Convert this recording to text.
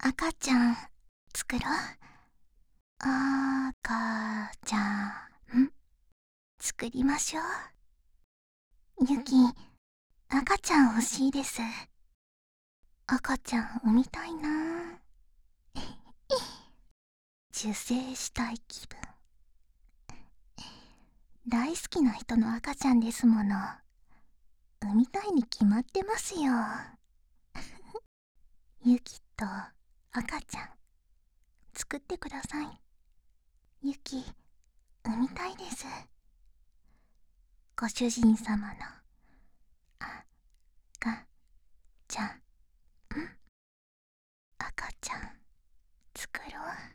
赤ちゃん作ろう。赤ちゃん作りましょう。ゆき、赤ちゃん欲しいです。赤ちゃん産みたいな。受精したい気分。大好きな人の赤ちゃんですもの。産みたいに決まってますよ。ゆきと赤ちゃん作ってください。ゆき、産みたいです。ご主人様の赤ちゃん赤ちゃん作ろう。